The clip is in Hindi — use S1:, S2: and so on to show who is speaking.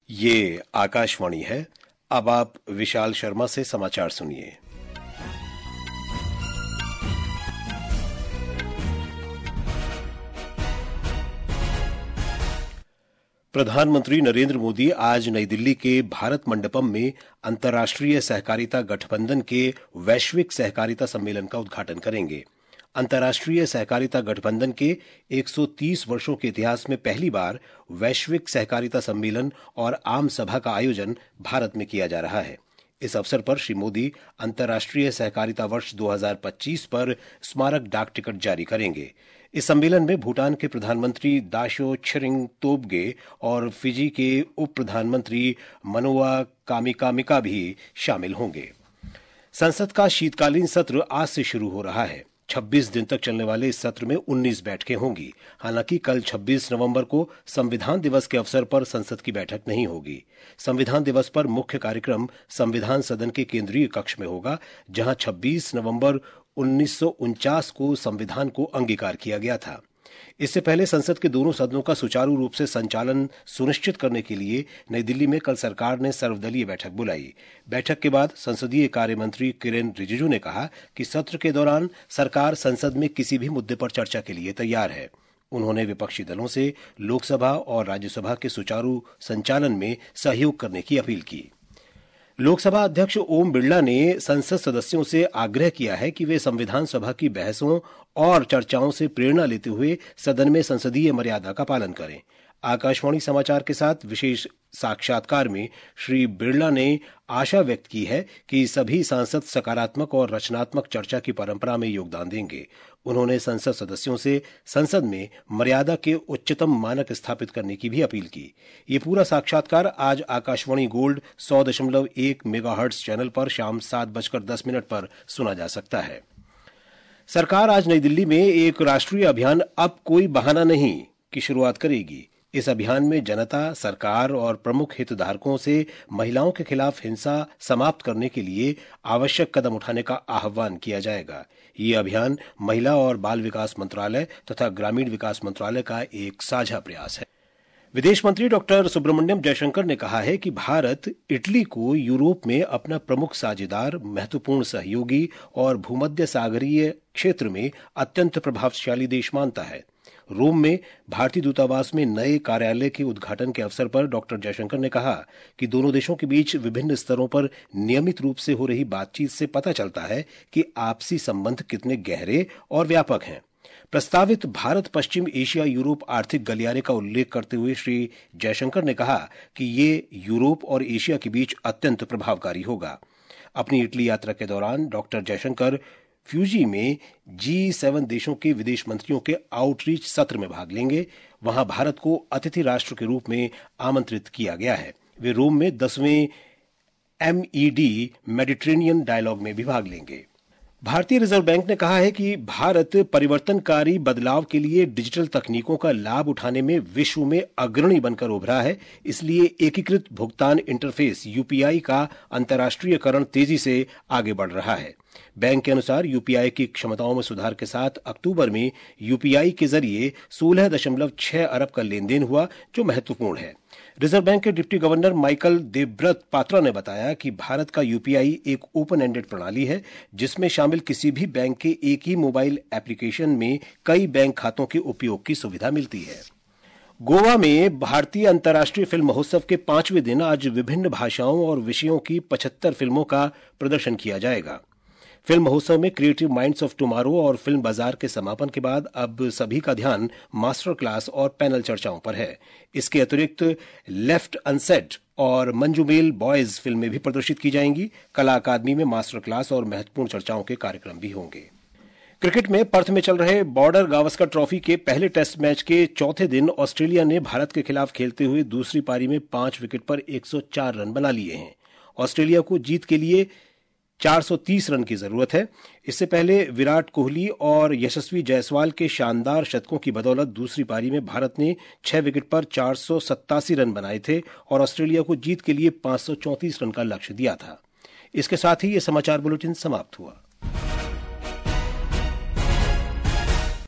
S1: ये आकाशवाणी है। अब आप विशाल शर्मा से समाचार सुनिए। प्रधानमंत्री नरेंद्र मोदी आज नई दिल्ली के भारत मंडपम में अंतर्राष्ट्रीय सहकारिता गठबंधन के वैश्विक सहकारिता सम्मेलन का उद्घाटन करेंगे। अंतर्राष्ट्रीय सहकारिता गठबंधन के 130 वर्षों के इतिहास में पहली बार वैश्विक सहकारिता सम्मेलन और आम सभा का आयोजन भारत में किया जा रहा है। इस अवसर पर श्री मोदी अंतर्राष्ट्रीय सहकारिता वर्ष 2025 पर स्मारक डाक टिकट जारी करेंगे। इस सम्मेलन में भूटान के प्रधानमंत्री दाशो छिरिंग तोब्गे और फिजी के उप प्रधानमंत्री मनोआ कामिकामिका भी शामिल होंगे। संसद का शीतकालीन सत्र आज से शुरू हो रहा है। 26 दिन तक चलने वाले इस सत्र में 19 बैठकें होंगी। हालांकि कल 26 नवंबर को संविधान दिवस के अवसर पर संसद की बैठक नहीं होगी। संविधान दिवस पर मुख्य कार्यक्रम संविधान सदन के केंद्रीय कक्ष में होगा, जहां 26 नवंबर 1949 को संविधान को अंगीकार किया गया था। इससे पहले संसद के दोनों सदनों का सुचारू रूप से संचालन सुनिश्चित करने के लिए नई दिल्ली में कल सरकार ने सर्वदलीय बैठक बुलाई। बैठक के बाद संसदीय कार्य मंत्री किरेन रिजिजू ने कहा कि सत्र के दौरान सरकार संसद में किसी भी मुद्दे पर चर्चा के लिए तैयार है। उन्होंने विपक्षी दलों से लोकसभा और राज्यसभा के सुचारू संचालन में सहयोग करने की अपील की। लोकसभा अध्यक्ष ओम बिरला ने संसद सदस्यों से आग्रह किया है कि वे संविधान सभा की बहसों और चर्चाओं से प्रेरणा लेते हुए सदन में संसदीय मर्यादा का पालन करें। आकाशवाणी समाचार के साथ विशेष साक्षात्कार में श्री बिरला ने आशा व्यक्त की है कि सभी सांसद सकारात्मक और रचनात्मक चर्चा की परंपरा में योगदान देंगे। उन्होंने संसद सदस्यों से संसद में मर्यादा के उच्चतम मानक स्थापित करने की भी अपील की। ये पूरा साक्षात्कार आज आकाशवाणी गोल्ड 100.1 मेगाहर्ट्ज चैनल पर शाम 7:10 पर सुना जा सकता है। सरकार आज नई दिल्ली में एक राष्ट्रीय अभियान अब कोई बहाना नहीं की शुरुआत करेगी। इस अभियान में जनता, सरकार और प्रमुख हितधारकों से महिलाओं के खिलाफ हिंसा समाप्त करने के लिए आवश्यक कदम उठाने का आह्वान किया जाएगा। ये अभियान महिला और बाल विकास मंत्रालय तथा ग्रामीण विकास मंत्रालय का एक साझा प्रयास है। विदेश मंत्री डॉक्टर सुब्रमण्यम जयशंकर ने कहा है कि भारत इटली को यूरोप में अपना प्रमुख साझेदार, महत्वपूर्ण सहयोगी और भूमध्य सागरीय क्षेत्र में अत्यंत प्रभावशाली देश मानता है। रोम में भारतीय दूतावास में नए कार्यालय के उद्घाटन के अवसर पर डॉक्टर जयशंकर ने कहा कि दोनों देशों के बीच विभिन्न स्तरों पर नियमित रूप से हो रही बातचीत से पता चलता है कि आपसी संबंध कितने गहरे और व्यापक हैं। प्रस्तावित भारत पश्चिम एशिया यूरोप आर्थिक गलियारे का उल्लेख करते हुए श्री जयशंकर ने कहा कि ये यूरोप और एशिया के बीच अत्यंत प्रभावकारी होगा। अपनी इटली यात्रा के दौरान डॉक्टर जयशंकर फ्यूजी में G7 देशों के विदेश मंत्रियों के आउटरीच सत्र में भाग लेंगे। वहां भारत को अतिथि राष्ट्र के रूप में आमंत्रित किया गया है। वे रोम में 10वें MED मेडिटेरेनियन डायलॉग में भी भाग लेंगे। भारतीय रिजर्व बैंक ने कहा है कि भारत परिवर्तनकारी बदलाव के लिए डिजिटल तकनीकों का लाभ उठाने में विश्व में अग्रणी बनकर उभरा है। इसलिए एकीकृत भुगतान इंटरफेस UPI का अंतर्राष्ट्रीयकरण तेजी से आगे बढ़ रहा है। बैंक के अनुसार UPI की क्षमताओं में सुधार के साथ अक्टूबर में UPI के जरिए 16.6 अरब का लेन देन हुआ, जो महत्वपूर्ण है। रिजर्व बैंक के deputy governor Michael Debabrata Patra ने बताया कि भारत का UPI एक ओपन एंडेड प्रणाली है, जिसमें शामिल किसी भी बैंक के एक ही मोबाइल एप्लीकेशन में कई बैंक खातों के उपयोग की सुविधा मिलती है। गोवा में भारतीय अंतर्राष्ट्रीय फिल्म महोत्सव के 5वें दिन आज विभिन्न भाषाओं और विषयों की 75 फिल्मों का प्रदर्शन किया जाएगा। फिल्म महोत्सव में क्रिएटिव माइंड्स ऑफ टुमारो और फिल्म बाजार के समापन के बाद अब सभी का ध्यान मास्टर क्लास और पैनल चर्चाओं पर है। इसके अतिरिक्त लेफ्ट अनसेट और मंजूमेल बॉयज फिल्में भी प्रदर्शित की जाएंगी। कला अकादमी में मास्टर क्लास और महत्वपूर्ण चर्चाओं के कार्यक्रम भी होंगे। क्रिकेट में पर्थ में चल रहे बॉर्डर गावस्कर ट्रॉफी के पहले टेस्ट मैच के चौथे दिन ऑस्ट्रेलिया ने भारत के खिलाफ खेलते हुए दूसरी पारी में 5 विकेट पर 104 रन बना लिए हैं। ऑस्ट्रेलिया को जीत के लिए 430 रन की जरूरत है। इससे पहले विराट कोहली और यशस्वी जायसवाल के शानदार शतकों की बदौलत दूसरी पारी में भारत ने 6 विकेट पर 487 रन बनाए थे और ऑस्ट्रेलिया को जीत के लिए 534 रन का लक्ष्य दिया था। इसके साथ ही ये समाचार बुलेटिन समाप्त हुआ।